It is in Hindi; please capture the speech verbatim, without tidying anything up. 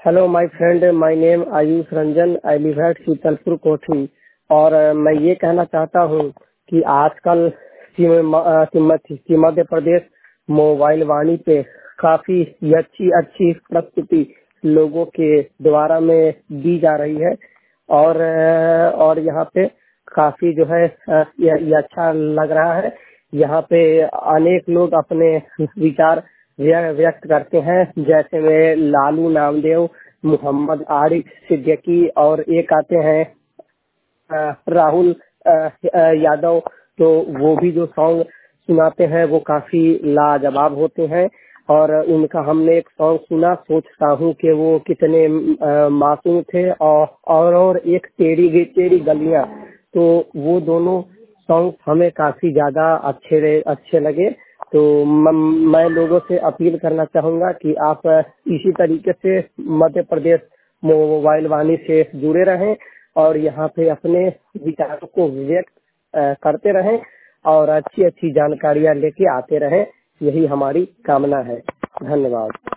Hello my friend, my name Ayush Ranjan, I live at Sheetalpur Kothi. और अ, मैं ये कहना चाहता हूँ कि आजकल सीम- अ, सीम- सी- मध्य प्रदेश मोबाइल वाणी पे काफी अच्छी अच्छी प्रस्तुति लोगों के द्वारा में दी जा रही है। और अ, और यहाँ पे काफी जो है अ, ये ये अच्छा लग रहा है। यहाँ पे अनेक लोग अपने विचार व्य- व्यक्त करते हैं, जैसे में लालू नामदेव, मोहम्मद आरिफ सिद्दीकी और एक आते हैं अ, राहुल अ, अ, यादव। तो वो भी जो सॉन्ग सुनाते हैं वो काफी लाजवाब होते हैं। और उनका हमने एक सॉन्ग सुना, सोचता हूँ कि वो कितने अ, मासूम थे। और और, और एक तेरी गे- तेरी गलियां, तो वो दोनों सॉन्ग हमें काफी ज्यादा अच्छे रहे- अच्छे लगे। तो म- मैं लोगों से अपील करना चाहूंगा कि आप इसी तरीके से मध्य प्रदेश मोबाइल वाणी से जुड़े रहें और यहाँ पे अपने विचारों को व्यक्त अ, करते रहें और अच्छी अच्छी जानकारियां लेके आते रहें। यही हमारी कामना है। धन्यवाद।